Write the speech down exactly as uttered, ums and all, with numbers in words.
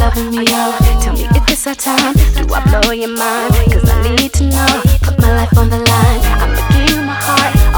loving me up. Tell me if it's our time. Do I blow your mind? Cause I need to know. Put my life on the line. I'ma give you my heart.